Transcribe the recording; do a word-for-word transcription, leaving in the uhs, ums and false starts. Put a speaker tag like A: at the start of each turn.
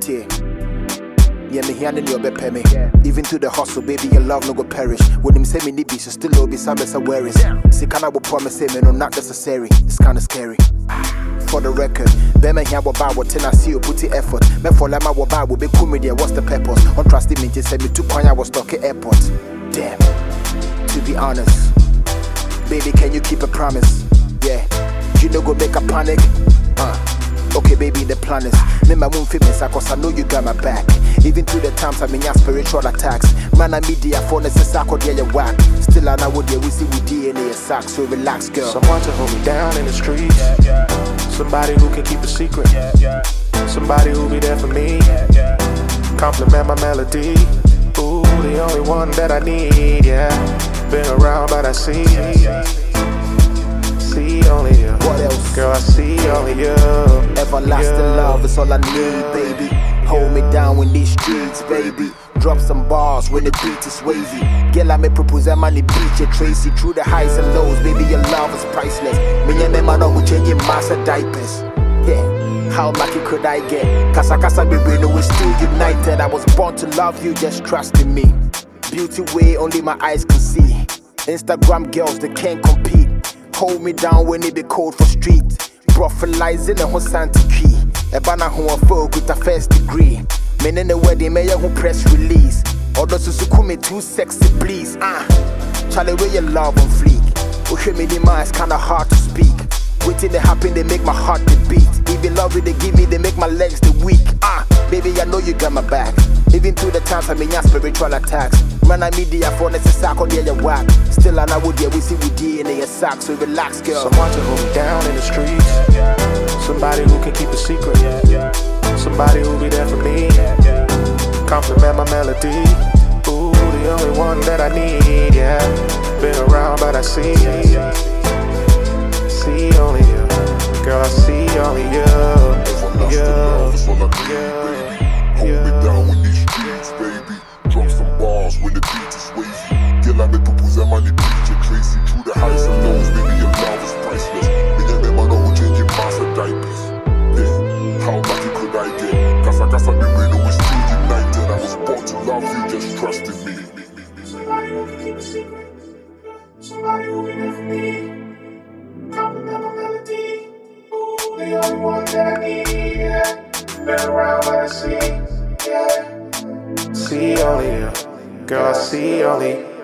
A: tear. Yeah, me here and your bepe me. Even through the hustle, baby, your love no go perish. When him say me need be, so still will be some better wearies. See, can I will promise say me no not necessary. It's kinda scary. For the record, Bema here will buy what ten I see you put the effort. Me for lema will buy will be cool media. What's the purpose? On trusting me, just say me too quiet. I was stuck at airport. Damn. To be honest, baby, can you keep a promise? Yeah, you no go make a panic. Uh. Okay, baby, the plan is me my moon fitness, cause I know you got my back. Even through the times I mean your spiritual attacks. Man, I media for necessary, yeah, you whack. Still, I know what we see with D N A socks, so relax, girl.
B: Someone to hold me down in the streets. Somebody who can keep a secret. Somebody who be there for me. Compliment my melody. Ooh, the only one that I need, yeah. Been around, but I see. See only you.
A: What else?
B: Girl, I see only you.
A: Everlasting
B: yeah.
A: love is all I need, baby. Hold me down in these streets, baby. Drop some bars when the beat is wavy. Girl, I may propose a money beat you Tracy. Through the highs and lows, baby, your love is priceless. Me and them, I know who change your master diapers. Yeah, how lucky could I get? Casa Casa, baby, no, we're still united. I was born to love you, just trust in me. Beauty way only my eyes can see. Instagram girls, they can't compete. Hold me down when it be cold for street. Prophetizing a whole Santa key. A banner who a folk with a first degree. Men in the wedding, may who press release. Others who come me too sexy, please. Ah, Charlie, where your love on fleek. Who hear me the mind, it's kinda hard to speak. Waiting they happen, they make my heart to beat. Even love it, they give me, they make my legs the weak. Ah, baby, I know you got my back. Even through the times I mean your spiritual attacks. Man, I media for necessary, on the whack. Still, I know what we see with D N A socks, so relax, girl.
B: Someone to hold me down in the streets. Somebody who can keep a secret. Somebody who be there for me. Compliment my melody. Ooh, the only one that I need, yeah. Been around, but I see. See only you. Girl, I see only you. Yeah.
C: Hold me down in these streets, baby. Drop some bars when the beat is wavy. Girl, I may propose a money beat you Tracy. Through the highs and lows, baby, your love is priceless. Me and them, I know who change your master diapers. Yeah, how lucky could I get? Casa Casa, baby, no, we're still united. I was born to love you, just trust in me.
D: Somebody who can keep a secret. Somebody who be there for me. Compliment my melody. Ooh, the only one that I need, yeah. Been around, but I see, yeah.
B: See only you. Girl, I see only